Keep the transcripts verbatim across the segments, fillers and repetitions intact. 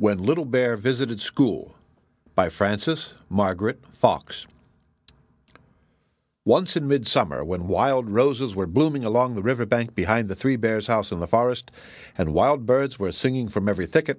When Little Bear Visited School by Frances Margaret Fox. Once in midsummer, when wild roses were blooming along the river bank behind the Three Bears' house in the forest, and wild birds were singing from every thicket,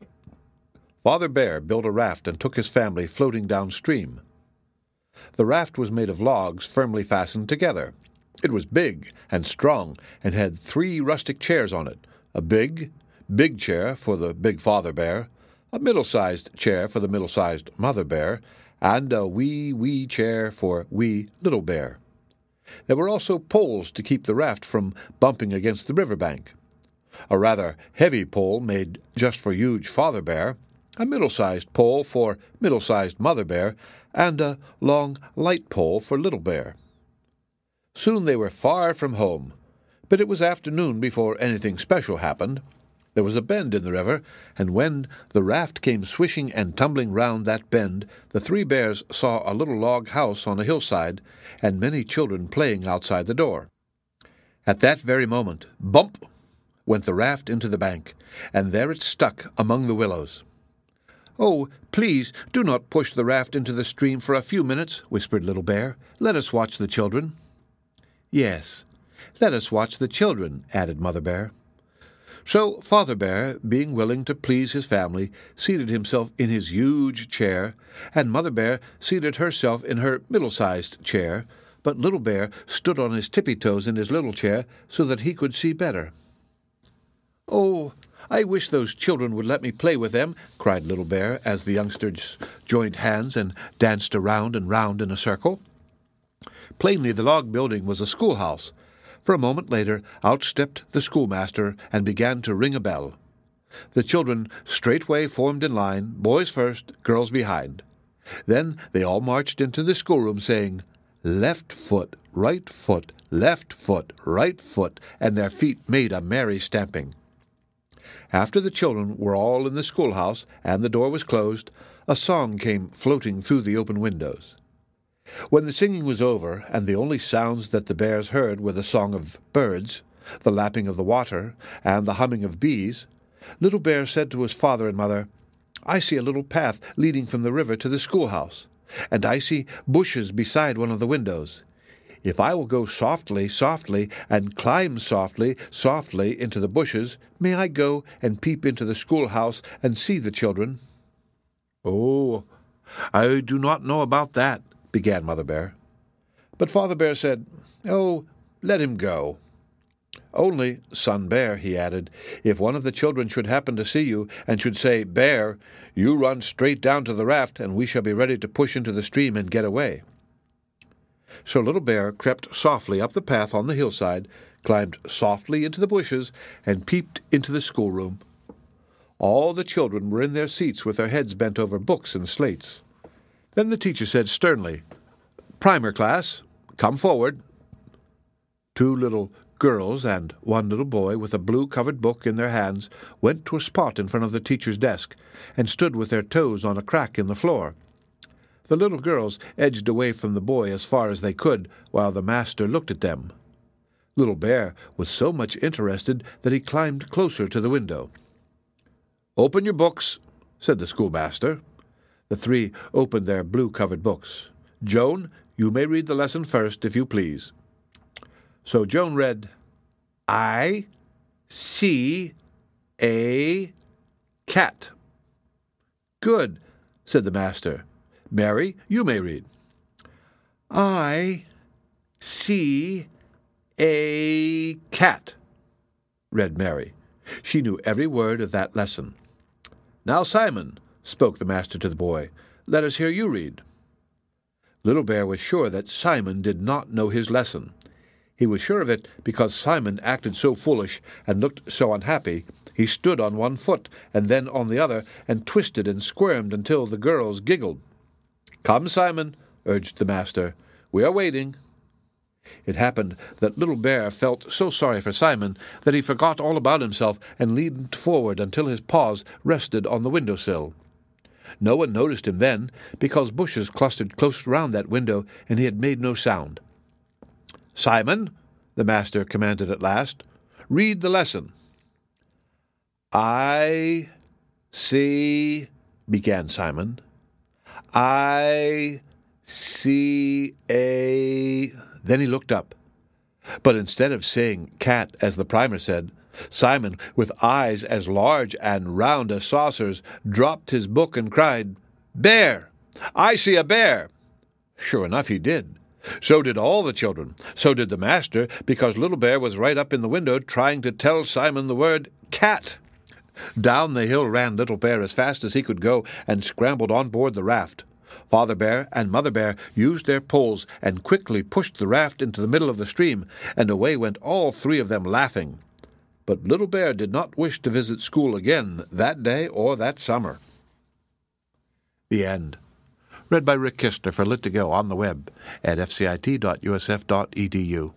Father Bear built a raft and took his family floating downstream. The raft was made of logs firmly fastened together. It was big and strong and had three rustic chairs on it, a big, big chair for the big Father Bear, a middle-sized chair for the middle-sized Mother Bear, and a wee, wee chair for wee Little Bear. There were also poles to keep the raft from bumping against the river bank. A rather heavy pole made just for huge Father Bear, a middle-sized pole for middle-sized Mother Bear, and a long, light pole for Little Bear. Soon they were far from home, but it was afternoon before anything special happened. There was a bend in the river, and when the raft came swishing and tumbling round that bend, the three bears saw a little log house on a hillside, and many children playing outside the door. At that very moment, bump, went the raft into the bank, and there it stuck among the willows. "Oh, please, do not push the raft into the stream for a few minutes," whispered Little Bear. "Let us watch the children." "Yes, let us watch the children," added Mother Bear. So Father Bear, being willing to please his family, seated himself in his huge chair, and Mother Bear seated herself in her middle-sized chair, but Little Bear stood on his tippy-toes in his little chair so that he could see better. "Oh, I wish those children would let me play with them," cried Little Bear, as the youngsters joined hands and danced around and round in a circle. Plainly the log building was a schoolhouse. For a moment later, out stepped the schoolmaster and began to ring a bell. The children straightway formed in line, boys first, girls behind. Then they all marched into the schoolroom, saying, "Left foot, right foot, left foot, right foot," and their feet made a merry stamping. After the children were all in the schoolhouse and the door was closed, a song came floating through the open windows. When the singing was over, and the only sounds that the bears heard were the song of birds, the lapping of the water, and the humming of bees, Little Bear said to his father and mother, "I see a little path leading from the river to the schoolhouse, and I see bushes beside one of the windows. If I will go softly, softly, and climb softly, softly into the bushes, may I go and peep into the schoolhouse and see the children?" "Oh, I do not know about that," began Mother Bear. But Father Bear said, "Oh, let him go. Only, Son Bear," he added, "if one of the children should happen to see you, and should say, 'Bear,' you run straight down to the raft, and we shall be ready to push into the stream and get away." So Little Bear crept softly up the path on the hillside, climbed softly into the bushes, and peeped into the schoolroom. All the children were in their seats with their heads bent over books and slates. Then the teacher said sternly, "Primer class, come forward." Two little girls and one little boy with a blue-covered book in their hands went to a spot in front of the teacher's desk and stood with their toes on a crack in the floor. The little girls edged away from the boy as far as they could, while the master looked at them. Little Bear was so much interested that he climbed closer to the window. "Open your books," said the schoolmaster. The three opened their blue-covered books. "Joan, you may read the lesson first, if you please." So Joan read, "I see a cat." "Good," said the master. "Mary, you may read." "I see a cat," read Mary. She knew every word of that lesson. "Now, Simon," spoke the master to the boy, "let us hear you read." Little Bear was sure that Simon did not know his lesson. He was sure of it because Simon acted so foolish and looked so unhappy. He stood on one foot and then on the other, and twisted and squirmed until the girls giggled. "Come, Simon," urged the master. "We are waiting." It happened that Little Bear felt so sorry for Simon that he forgot all about himself and leaned forward until his paws rested on the window-sill. No one noticed him then, because bushes clustered close round that window, and he had made no sound. "Simon," the master commanded at last, "read the lesson." "I see, began Simon. I see a... Then he looked up. But instead of saying cat, as the primer said, Simon, with eyes as large and round as saucers, dropped his book and cried, Bear! I see a bear! Sure enough, he did. So did all the children. So did the master, because Little Bear was right up in the window trying to tell Simon the word cat. Down the hill ran Little Bear as fast as he could go and scrambled on board the raft. Father Bear and Mother Bear used their poles and quickly pushed the raft into the middle of the stream, and away went all three of them laughing. But Little Bear did not wish to visit school again that day or that summer. The end. Read by Rick Kistner for Lit to Go on the web at f c i t dot u s f dot e d u.